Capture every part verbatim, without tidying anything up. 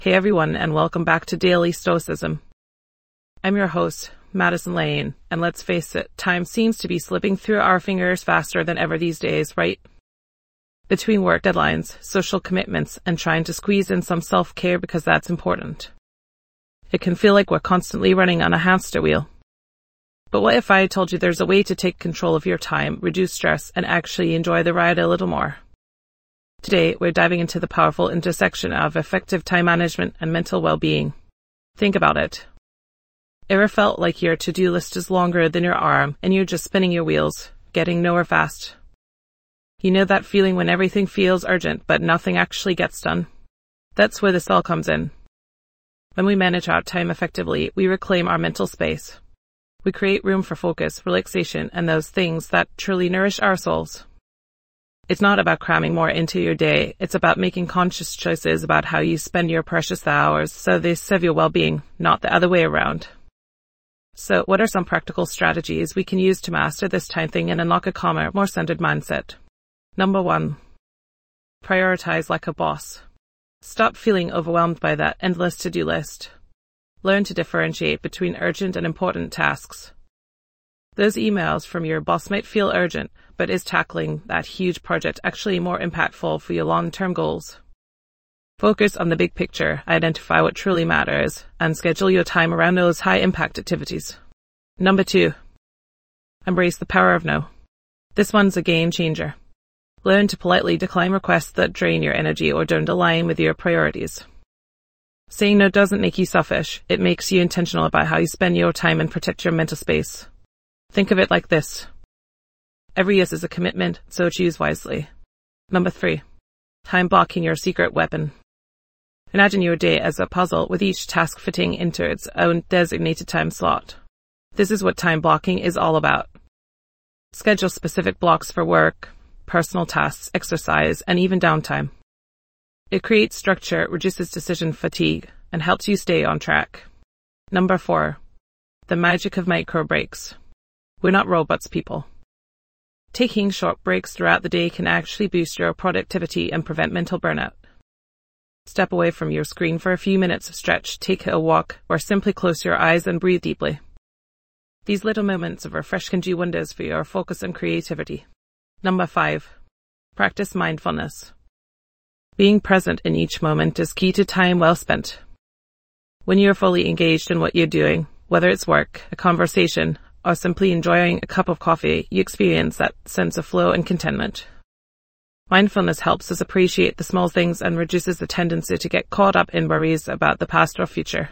Hey everyone, and welcome back to Daily Stoicism. I'm your host, Madison Lane, and let's face it, time seems to be slipping through our fingers faster than ever these days, right? Between work deadlines, social commitments, and trying to squeeze in some self-care because that's important. It can feel like we're constantly running on a hamster wheel. But what if I told you there's a way to take control of your time, reduce stress, and actually enjoy the ride a little more? Today, we're diving into the powerful intersection of effective time management and mental well-being. Think about it. Ever felt like your to-do list is longer than your arm and you're just spinning your wheels, getting nowhere fast? You know that feeling when everything feels urgent but nothing actually gets done? That's where this all comes in. When we manage our time effectively, we reclaim our mental space. We create room for focus, relaxation, and those things that truly nourish our souls. It's not about cramming more into your day. It's about making conscious choices about how you spend your precious hours so they serve your well-being, not the other way around. So what are some practical strategies we can use to master this time thing and unlock a calmer, more centered mindset? Number one, prioritize like a boss. Stop feeling overwhelmed by that endless to-do list. Learn to differentiate between urgent and important tasks. Those emails from your boss might feel urgent, but is tackling that huge project actually more impactful for your long-term goals? Focus on the big picture, identify what truly matters, and schedule your time around those high-impact activities. Number two, embrace the power of no. This one's a game changer. Learn to politely decline requests that drain your energy or don't align with your priorities. Saying no doesn't make you selfish. It makes you intentional about how you spend your time and protect your mental space. Think of it like this. Every yes is a commitment, so choose wisely. Number three, time blocking your secret weapon. Imagine your day as a puzzle with each task fitting into its own designated time slot. This is what time blocking is all about. Schedule specific blocks for work, personal tasks, exercise, and even downtime. It creates structure, reduces decision fatigue, and helps you stay on track. Number four, the magic of micro breaks. We're not robots, people. Taking short breaks throughout the day can actually boost your productivity and prevent mental burnout. Step away from your screen for a few minutes, stretch, take a walk, or simply close your eyes and breathe deeply. These little moments of refresh can do wonders for your focus and creativity. Number five, practice mindfulness. Being present in each moment is key to time well spent. When you're fully engaged in what you're doing, whether it's work, a conversation, or simply enjoying a cup of coffee, you experience that sense of flow and contentment. Mindfulness helps us appreciate the small things and reduces the tendency to get caught up in worries about the past or future.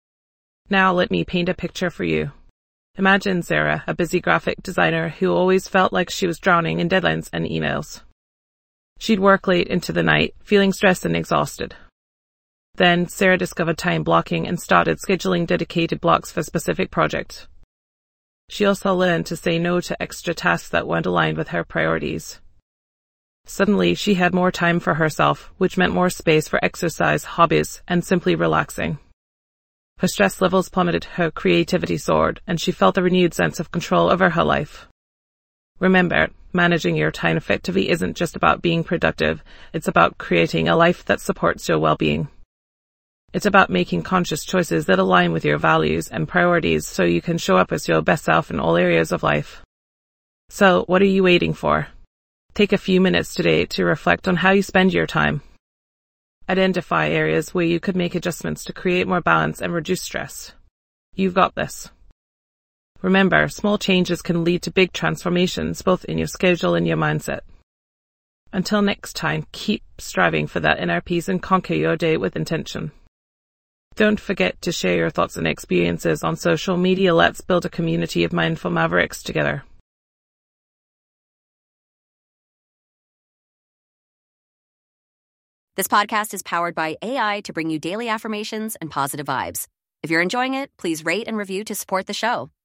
Now let me paint a picture for you. Imagine Sarah, a busy graphic designer who always felt like she was drowning in deadlines and emails. She'd work late into the night, feeling stressed and exhausted. Then Sarah discovered time blocking and started scheduling dedicated blocks for specific projects. She also learned to say no to extra tasks that weren't aligned with her priorities. Suddenly, she had more time for herself, which meant more space for exercise, hobbies, and simply relaxing. Her stress levels plummeted, her creativity soared, and she felt a renewed sense of control over her life. Remember, managing your time effectively isn't just about being productive, it's about creating a life that supports your well-being. It's about making conscious choices that align with your values and priorities so you can show up as your best self in all areas of life. So, what are you waiting for? Take a few minutes today to reflect on how you spend your time. Identify areas where you could make adjustments to create more balance and reduce stress. You've got this. Remember, small changes can lead to big transformations both in your schedule and your mindset. Until next time, keep striving for that inner peace and conquer your day with intention. Don't forget to share your thoughts and experiences on social media. Let's build a community of mindful mavericks together. This podcast is powered by A I to bring you daily affirmations and positive vibes. If you're enjoying it, please rate and review to support the show.